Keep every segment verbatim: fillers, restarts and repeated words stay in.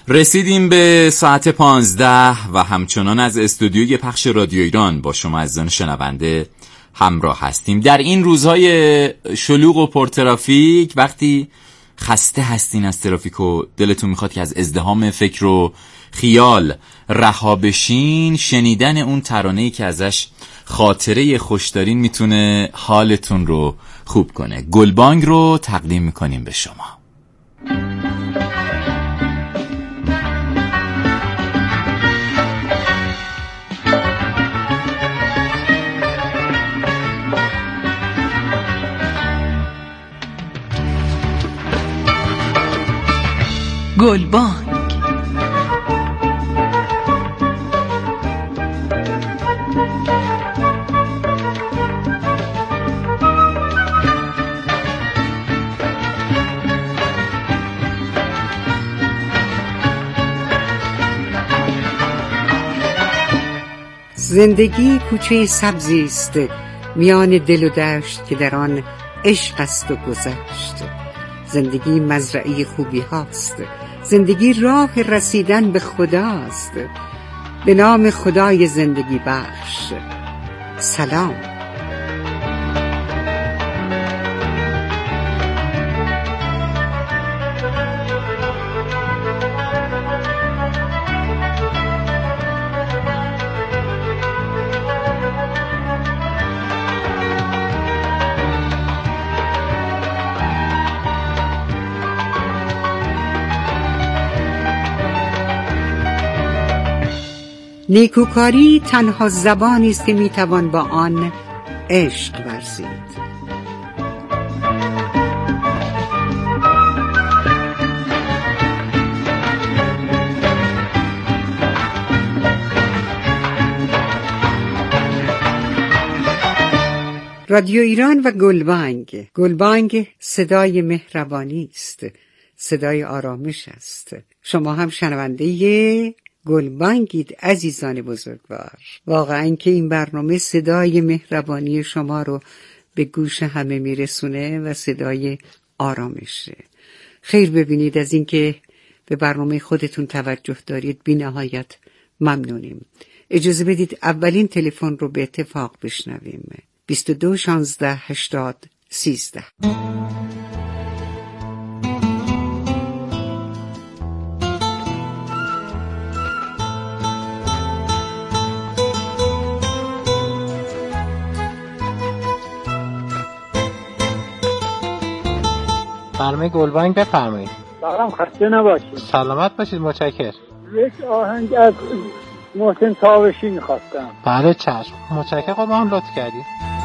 رسیدیم به ساعت پانزده و همچنان از استودیوی پخش رادیو ایران با شما عزیزان شنونده همراه هستیم. در این روزهای شلوغ و پرترافیک، وقتی خسته هستین از ترافیک و دلتون میخواد که از ازدحام فکر و خیال رها بشین، شنیدن اون ترانه‌ای که ازش خاطره خوش دارین میتونه حالتون رو خوب کنه. گلبانگ رو تقدیم میکنیم به شما. گلبانگ. زندگی کوچه سبزی است میان دل و دشت که در آن عشق است و گذشت. زندگی مزرعه خوبی هاست، زندگی راه رسیدن به خداست. به نام خدای زندگی بخش سلام. نیکوکاری تنها زبانی است که میتوان با آن عشق ورزید. رادیو ایران و گلبانگ. گلبانگ صدای مهربانی است، صدای آرامش است. شما هم شنونده گلبانگید عزیزان بزرگوار. واقعا که این برنامه صدای مهربانی شما رو به گوش همه میرسونه و صدای آرامشه. خیر ببینید از اینکه به برنامه خودتون توجه دارید، بی نهایت ممنونیم. اجازه بدید اولین تلفن رو به اتفاق بشنویم. بیست و دو شانزده هشتاد سیزده. برنامه گلبانگ بفرمایید. سلام، خسته نباشید. سلامت باشید، متشکرم. یک آهنگ از محسن تاوشی میخواستم. بله چشم، متشکرم. خب هم لطف کردید.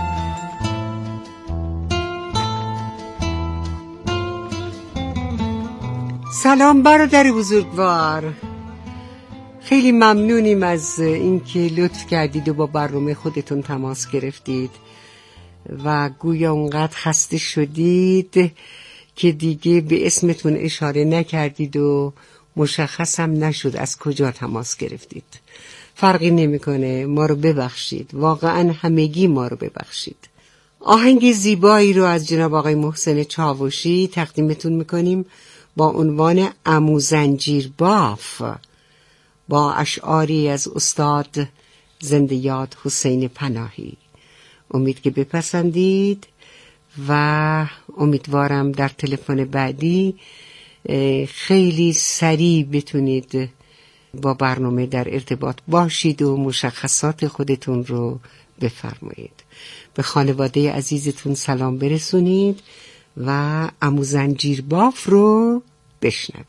سلام برادر بزرگوار، خیلی ممنونیم از اینکه لطف کردید و با برنامه خودتون تماس گرفتید و گویا اونقدر خسته شدید که دیگه به اسمتون اشاره نکردید و مشخص هم نشد از کجا تماس گرفتید. فرقی نمیکنه، ما رو ببخشید، واقعا همگی ما رو ببخشید. آهنگ زیبایی رو از جناب آقای محسن چاوشی تقدیمتون میکنیم با عنوان عمو زنجیر باف، با اشعاری از استاد زنده یاد حسین پناهی. امید که بپسندید و امیدوارم در تلفن بعدی خیلی سریع بتونید با برنامه در ارتباط باشید و مشخصات خودتون رو بفرمایید. به خانواده عزیزتون سلام برسونید و عمو زنجیر باف رو بشنوید.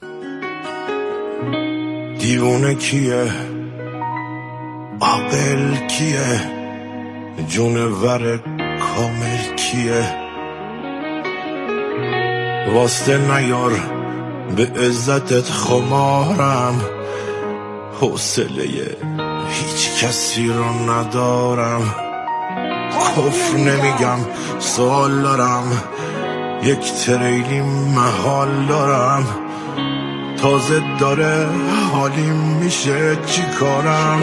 دیوونه کیه، عاقل کیه، جونور کامل کیه؟ واسطه نیار به عزتت خمارم، حوصله هیچ کسی رو ندارم. کفر نمیگم، سوال دارم، یک تریلی محال دارم. تازه داره حالیم میشه چی کارم؟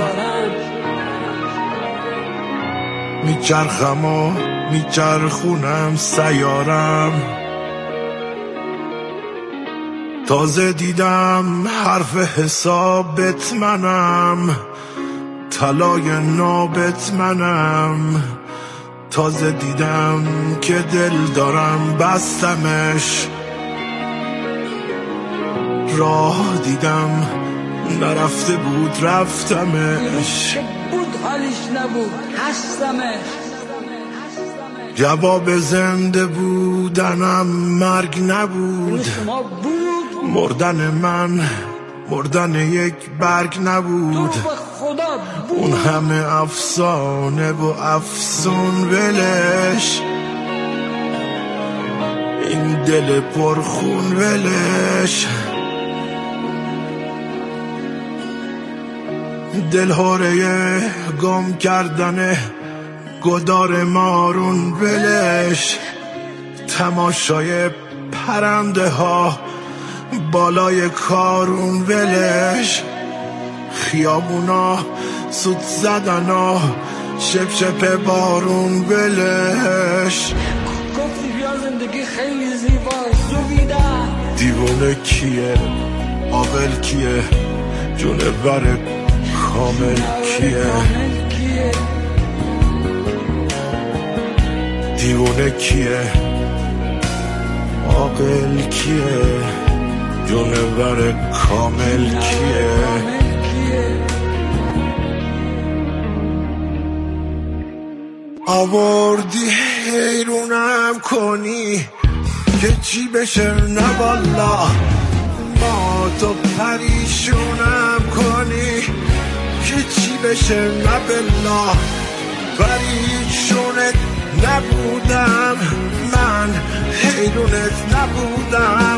میچرخم و میچرخونم سیارم، تازه دیدم حرف حسابت منم، طلای نابت منم. تازه دیدم که دل دارم بستمش، راه دیدم نرفته بود رفتمش، بود حالیش نبود هستمش. جواب زنده بودنم مرگ نبود، مردن من مردن یک برگ نبود. اون همه افسانه و افسون ولش، این دل پرخون ولش. دلهوره گم کردن گدار مارون ولش، تماشای پرنده ها بالای کارون ولش. خیابونا سوت زدنا شپ شپ بارون ولش. گفتی بیا زندگی خیلی زیباست دویدن. دیوونه کیه عاقل کیه جونور کامل کیه؟ دیوونه کیه عاقل کیه جونور کامل کیه؟ آوردی حیرونم کنی که چی بشه نه والا، ما تو پریشونم کنی که چی بشه نه بلا. پریشونت نبودم من، حیرونت نبودم.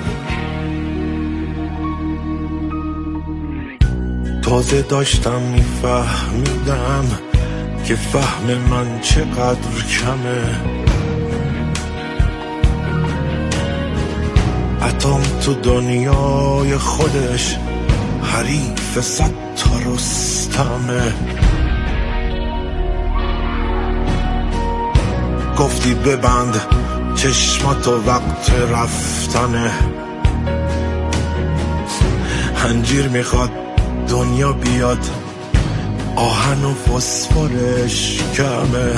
تازه داشتم میفهمیدم که فهم من چقدر کمه. اتم تو دنیای خودش حریف صد تا رستمه. گفتی ببند چشماتو وقت رفتنه، انجیر میخواد دنیا بیاد آهن و فسفرش کمه.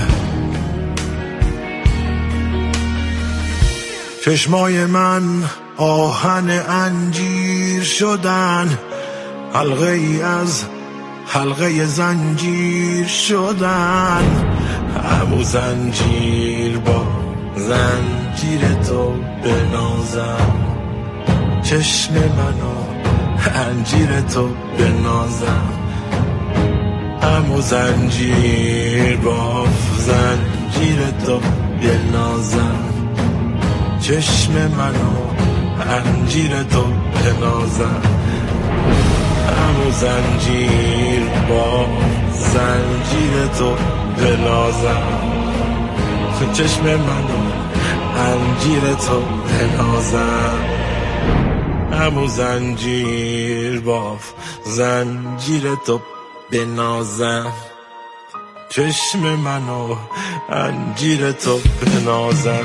چشمای من آهن انجیر شدن، حلقه ای از حلقه زنجیر شدن. همو زنجیر با زنجیر تو بنازم، چشم منو انجیر تو بنازم. همو زنجیر با زنجیر تو بنازم، چشم منو انجیر تو بنازم. همو زنجیر با زنجیر تو بنازم، چشم منو انجیر تو بنازم. همو زنجیر با زنجیر تو بنازم، چشم منو انجیر تو بنازم.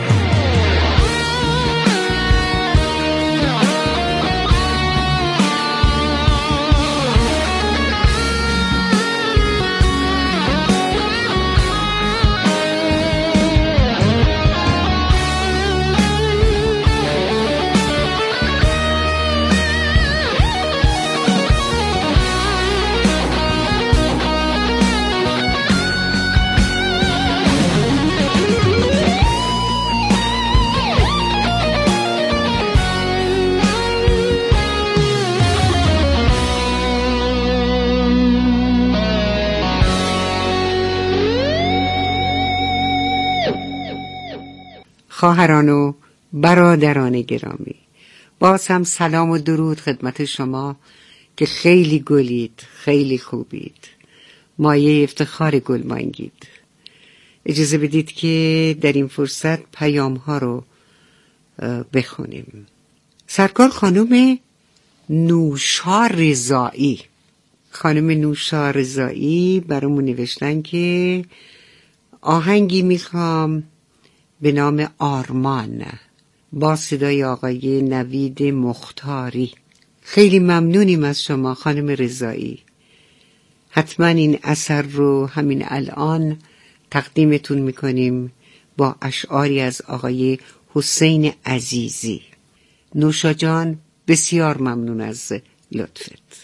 خواهران و برادران گرامی، باز هم سلام و درود خدمت شما که خیلی گلید، خیلی خوبید، مایه افتخار گلبانگید. اجازه بدید که در این فرصت پیام ها رو بخونیم. سرکار خانم نوشا رضایی خانم نوشا رضایی برامون نوشتن که آهنگی میخوام به نام آرمان با صدای آقای نوید مختاری. خیلی ممنونیم از شما خانم رضایی. حتما این اثر رو همین الان تقدیمتون میکنیم با اشعاری از آقای حسین عزیزی. نوشا جان بسیار ممنون از لطفت.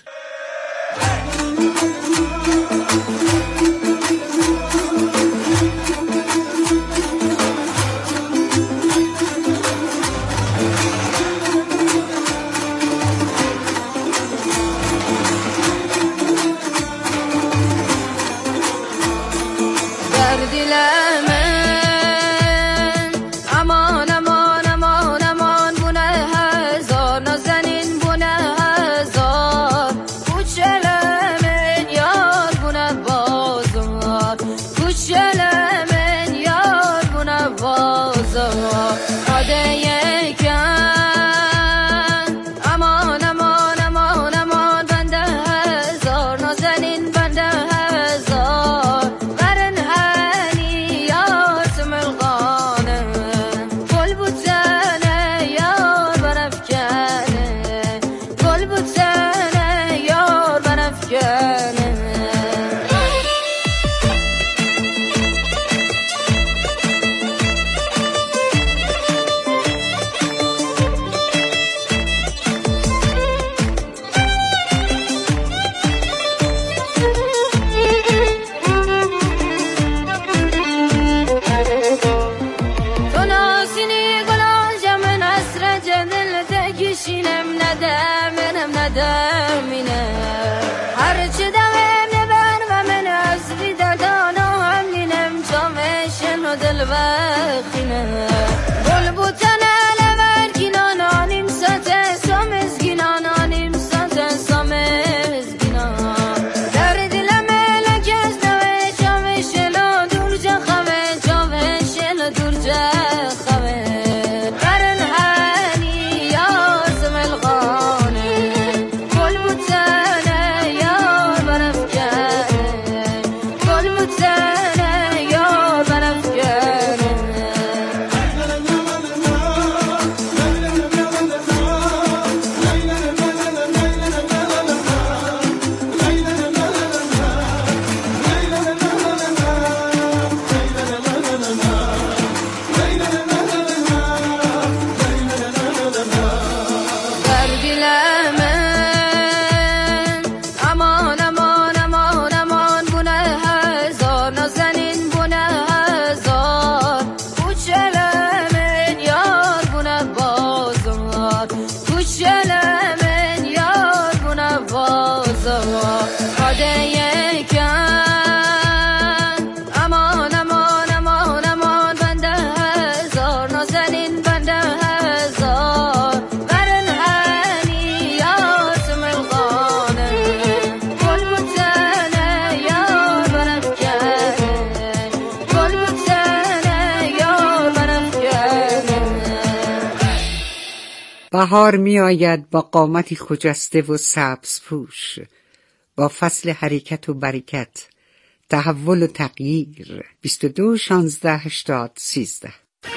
بهار می آید با قامتی خجسته و سبز پوش، با فصل حرکت و برکت، تحول و تغییر. بیست و دو شانزده هشتاد سیزده.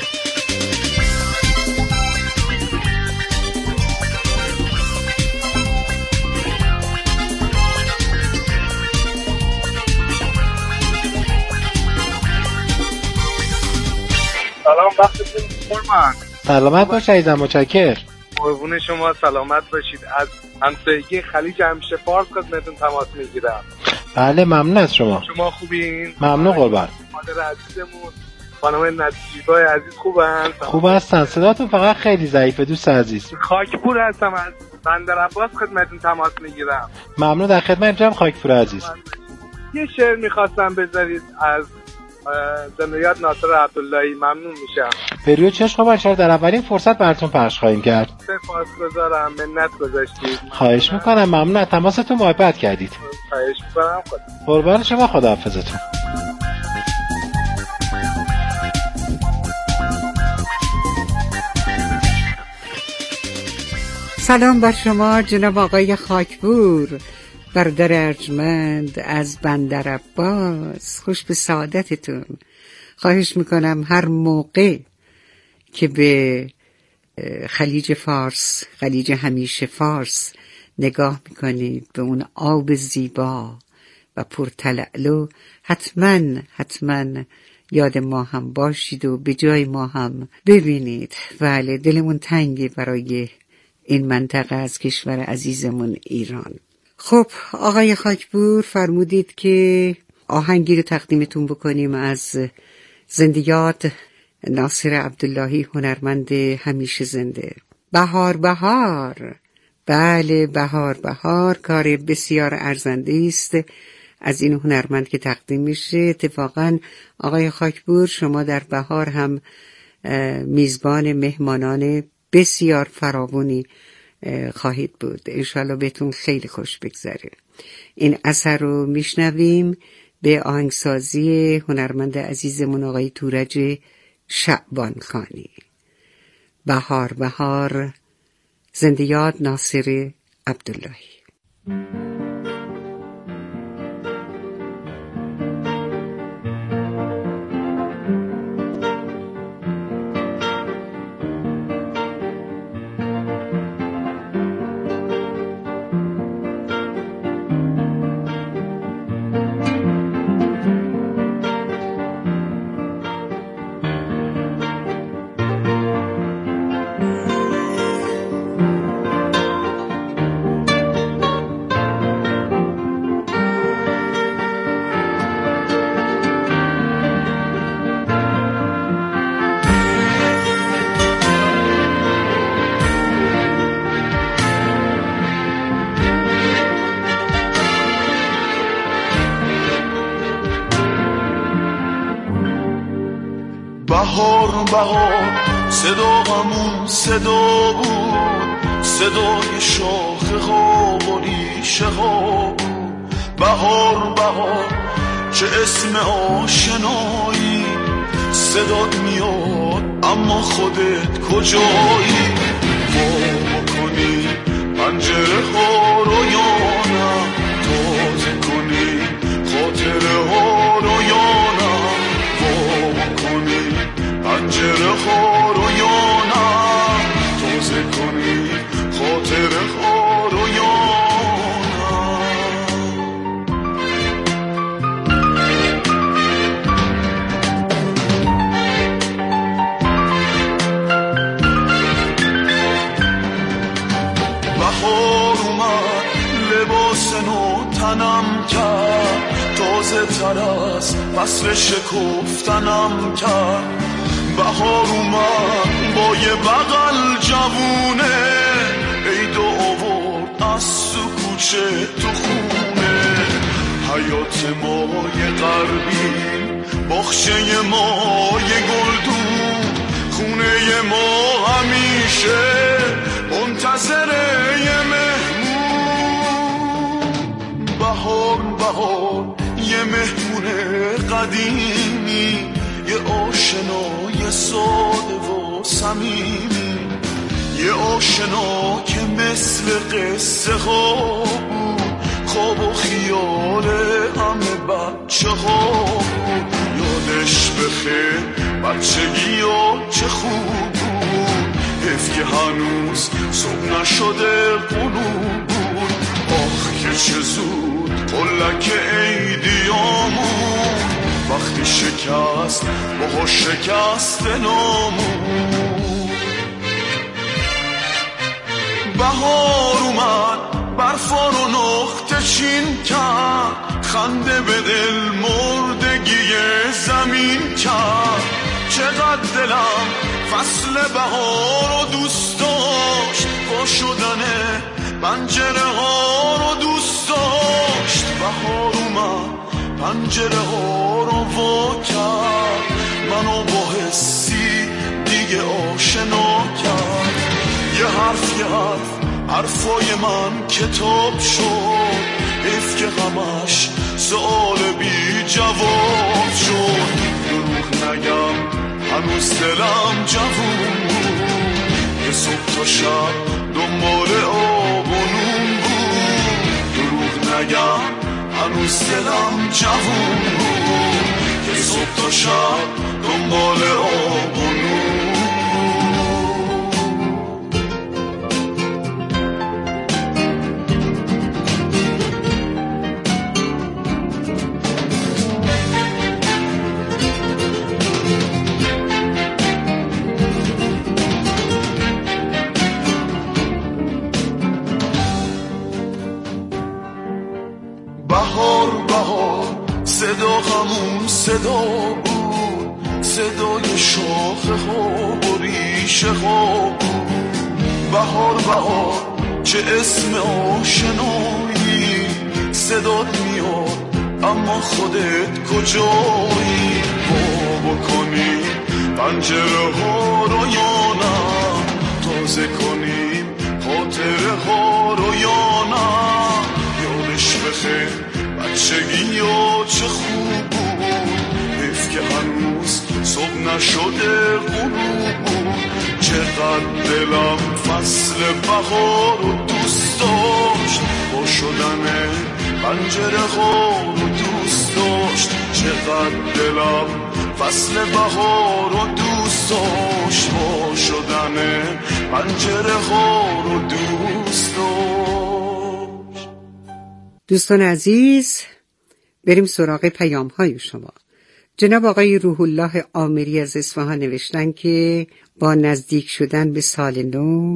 سلام، وقتتون بخیر. سلامت باش عزیزم، متشکرم. قربون شما، سلامت باشید. از همسایگی خلیج همیشه فارس خدمتتون تماس میگیرم. بله، ممنون از شما. شما خوبین؟ ممنون قربان. مادر عزیزمون خانم نصیبای عزیز خوبن؟ خوب هستن، صداتون فقط خیلی ضعیفه دوست عزیز. خاکپور هستم، از بندر عباس خدمتتون تماس میگیرم. ممنون، در خدمتتونم خاکپور عزیز. یه شعر میخواستم بذارید از زندیات ناصر عبداللهی، ممنون میشم. به روی چشم باشید، در اولین فرصت براتون پخش خواهیم کرد. سپاسگزارم، منت گذاشتید. خواهش میکنم، ممنون از تماستون، محبت کردید. خواهش میکنم. خدا قربان شما، خداحافظتون. سلام بر شما جناب آقای خاکپور، برادر ارجمند از بندر عباس. خوش به سعادتتون. خواهش میکنم هر موقع که به خلیج فارس، خلیج همیشه فارس نگاه میکنید به اون آب زیبا و پرتلالو، حتما حتما یاد ما هم باشید و به جای ما هم ببینید. بله، دلمون تنگه برای این منطقه از کشور عزیزمون ایران. خب آقای خاکپور فرمودید که آهنگی رو تقدیمتون بکنیم از زندیات ناصر عبداللهی، هنرمند همیشه زنده. بهار بهار، بله بهار بهار، کار بسیار ارزنده است از این هنرمند که تقدیم میشه. اتفاقا آقای خاکپور شما در بهار هم میزبان مهمانان بسیار فراوانی خواهید بود. انشالله بهتون خیلی خوش بگذره. این اثر رو میشنویم به آهنگسازی هنرمند عزیزمون آقای تورج شعبان خانی. بهار بهار، زندیات ناصر عبداللهی. بهار بهار صدامون صدا بود، صدای شاخه ها و ریشه ها بود. بهار بهار چه اسم آشنایی، صدات میاد اما خودت کجایی؟ وا کنی پنجره ها رو یا نه، تازه کنی خاطره ها رو یا نه، پنجره ها رو یا نه، تازه کنی خاطره ها رو یا بهار اومد لباس نو تنم کرد، تازه تر از فصل شکفتنم کرد. بهار اومد با یه بغل جوونه، عید آورد از تو کوچه تو خونه. حیات ما یه غربی، باغچه ما یه گلدون، خونه ما همیشه منتظره یه مهمون. بهار بهار یه مهمون قدیمی، یه آشنای ساده و صمیمی، یه آشنا که مثل قصه ها بود، خواب و خیال همه بچه ها بود. یادش بخیر بچگی ها چه خوب بود، حیف که هنوز صبح نشده غروب بود. آخ که چه زود قلک عیدیامون، وقتی شکست با شکست نامون. بهار اومد برفا رو نقطه چین کرد، خنده به دل مردگی زمین کرد. چقدر دلم فصل بهار رو دوست داشت، با شدن پنجره ها رو دوست داشت. بهار اومد پنجره ها رو وا کرد، منو با حسی دیگه آشنا کرد. یه حرف یه حرف حرفای من کتاب شد، حیف که همش سؤال بی جواب شد. دروغ نگم هنوز دلم جوون بود، یه صبح تا شب دنبال آب و نون بود. دروغ نگم هنوز دلم جوون بود، یه صبح تا شب دنبال آب و نون. صدا همون صدا بود، صدای شاخه ها و ریشه ها بود. بهار بهار چه اسم آشنایی، صدات میاد اما خودت کجایی؟ با بکنیم پنجره ها رو یا نه، تازه کنیم خاطره ها رو یا نه. یادش بخیر بچگی یا چه خوب بود، حیف که هنوز صبح نشده غروب بود. چقدر دلم فصل بهار رو دوست داشت، با شدن پنجره ها رو دوست داشت. چقدر دلم فصل بهار رو دوست داشت، با شدن پنجره ها رو دوست داشت. دوستان عزیز، بریم سراغ پیام های شما. جناب آقای روح الله آمری از اصفهان نوشتن که با نزدیک شدن به سال نو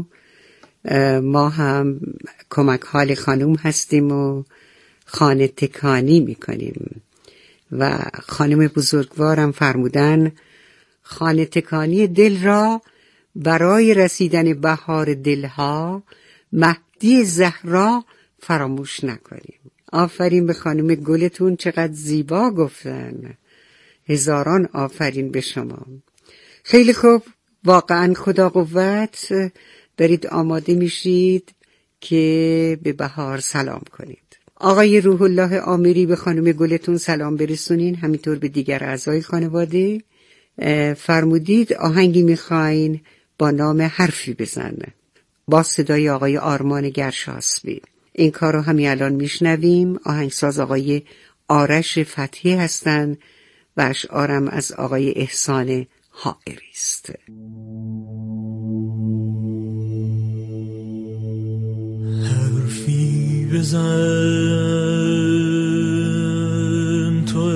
ما هم کمک حال خانم هستیم و خانه تکانی میکنیم و خانم بزرگوارم فرمودن خانه تکانی دل را برای رسیدن بهار دلها مهدی زهرا فراموش نکنیم. آفرین به خانم گلتون، چقدر زیبا گفتن. هزاران آفرین به شما. خیلی خوب، واقعا خدا قوت. دارید آماده میشید که به بهار سلام کنید. آقای روح الله آمری به خانم گلتون سلام برسونین، همینطور به دیگر اعضای خانواده. فرمودید آهنگی میخواین با نام حرفی بزن با صدای آقای آرمان گرشاسبی. این کار رو همین الان میشنویم. آهنگساز آقای آرش فتحی هستن و اشعارم از آقای احسان حائری است. حرفی بزن تو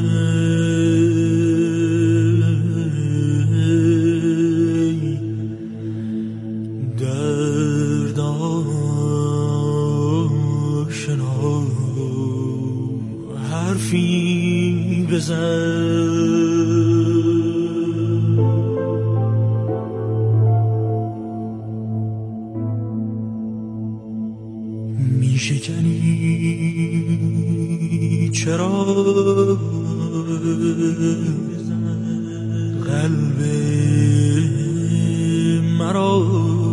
درد آشنا، حرفی بزن میشکنی چرا قلب مرا،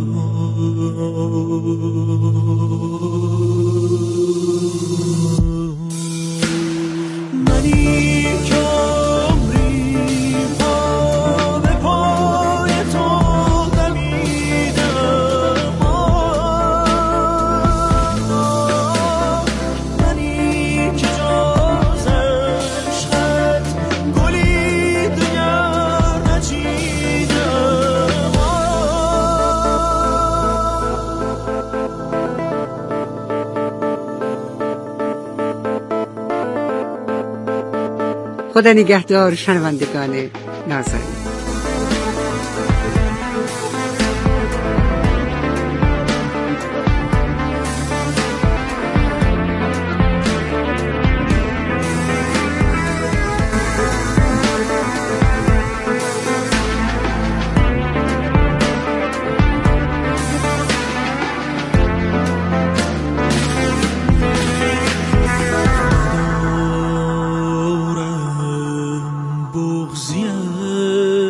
منی که عمری پا به پای تو دمیدم، منی که جز عشقت گلی دیگر نچیدم. خدا نگهدار شنوندگان نازنین. بغضیم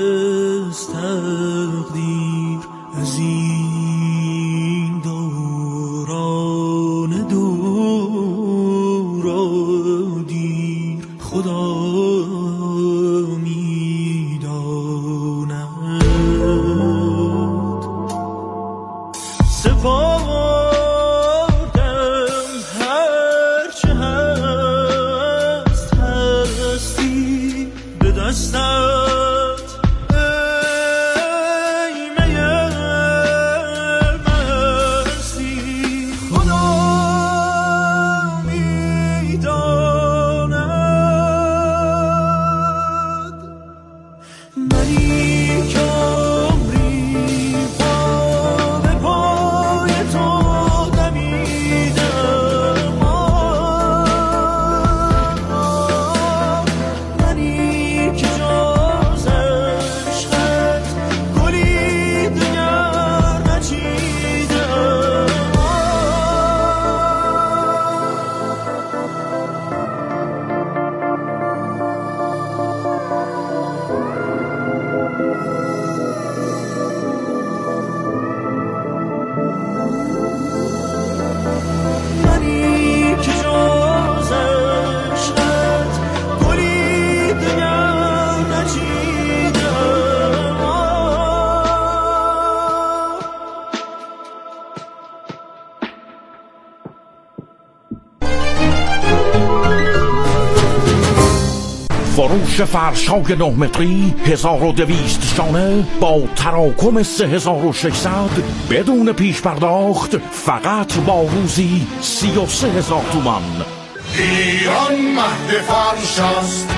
فروش فرش‌های نه متری هزار و دویست شانه با تراکم سه هزار و ششصد بدون پیش پرداخت فقط با روزی سی و سه هزار تومان. ایران مهد فرش است.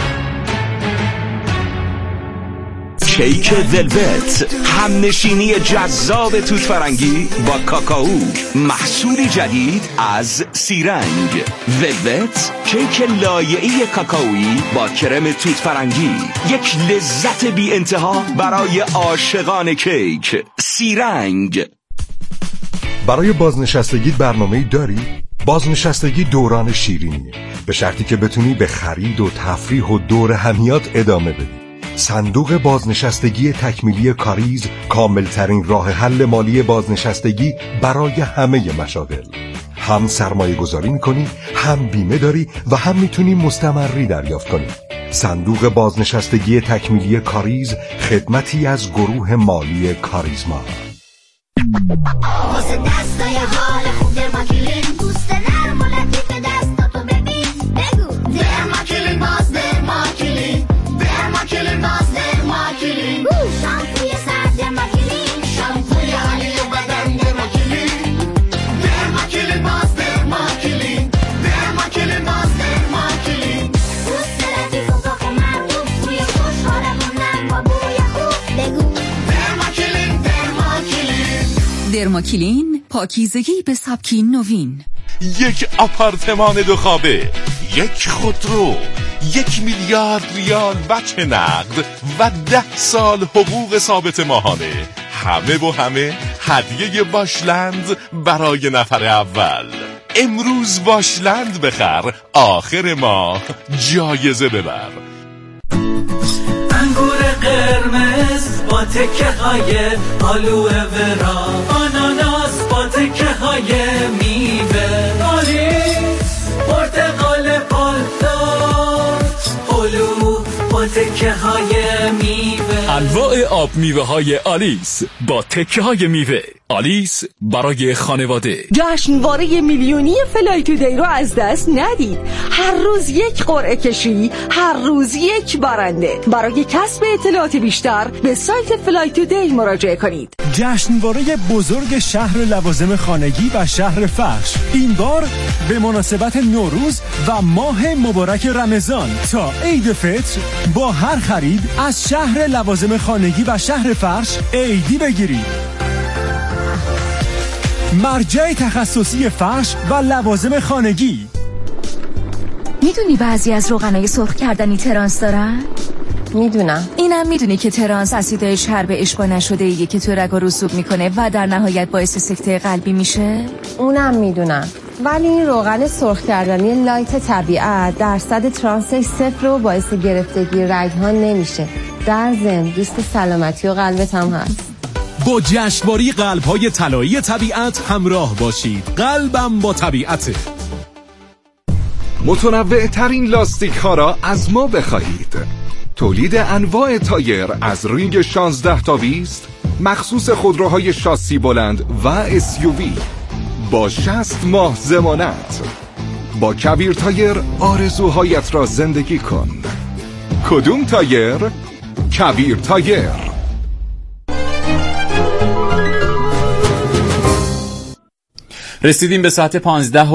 کیک ولوت، همنشینی جذاب توت فرنگی با کاکائو، محصولی جدید از سیرنگ. ولوت، کیک لایه‌ای کاکائویی با کرم توت فرنگی، یک لذت بی انتها برای عاشقان کیک. سیرنگ. برای بازنشستگی برنامه‌ای داری؟ بازنشستگی دوران شیرینیه، به شرطی که بتونی به خرید و تفریح و دور همیات ادامه بدی. صندوق بازنشستگی تکمیلی کاریز کاملترین راه حل مالی بازنشستگی برای همه مشاغل. هم سرمایه گذاری میکنی، هم بیمه داری و هم میتونی مستمری دریافت کنی. صندوق بازنشستگی تکمیلی کاریز، خدمتی از گروه مالی کاریزما. واسه دستای حال خوب درماکلین، دوست نرم و لطیف دستاتو ببین. بگو درماکلین، باز درماکلین، درماکلین، باز درماکلین. شامپوی سر درماکلین، شامپوی حالی و بدن درماکلین. درماکلین، باز درماکلین، درماکلین، باز درماکلین. دوست لطیف و پاک و مرغوب، بوی خوش حالمونم با بوی خوب. بگو درماکلین، درماکلین. درماکلین، پاکیزگی به سبکی نوین. یک آپارتمان دو خوابه، یک خودرو، یک میلیارد ریال بچه نقد و ده سال حقوق ثابت ماهانه. همه و همه هدیه واشلند برای نفر اول. امروز واشلند بخر، آخر ماه جایزه ببر. انگور قرمز با تکه های آلوه ورا، آناناس با تکه های میوه، آلیس پرتقال پالدار، هلو با تکه های میوه. انواع آب میوه های آلیس با تکه های میوه. آلیس برای خانواده. جشنواره میلیونی فلای تودی رو از دست ندید. هر روز یک قرعه کشی، هر روز یک برنده. برای کسب اطلاعات بیشتر به سایت فلای تودی مراجعه کنید. جشنواره بزرگ شهر لوازم خانگی و شهر فرش، این بار به مناسبت نوروز و ماه مبارک رمضان تا عید فطر با هر خرید از شهر لوازم خانگی و شهر فرش عیدی بگیرید. مرجع تخصصی فرش و لوازم خانگی. میدونی بعضی از روغنای سرخ کردنی ترانس دارن؟ میدونم. اینم میدونی که ترانس اسیدهای چرب اشباع نشده ایه که تو رگا رسوب میکنه و در نهایت باعث سکته قلبی میشه؟ اونم میدونم. ولی این روغن سرخ کردنی لایت طبیعت درصد ترانسش صفر و باعث گرفتگی رگ‌ها نمیشه. در ضمن دوست سلامتی و قلبت هم هست. با جشنواره قلب‌های طلایی طبیعت همراه باشید. قلبم با طبیعته. متنوع ترین لاستیک ها را از ما بخواهید. تولید انواع تایر از رینگ شانزده تا بیست، مخصوص خودروهای شاسی بلند و اس یو وی با شصت ماه ضمانت. با کبیر تایر آرزوهایت را زندگی کن. کدوم تایر؟ کبیر تایر. رسیدیم به ساعت پانزده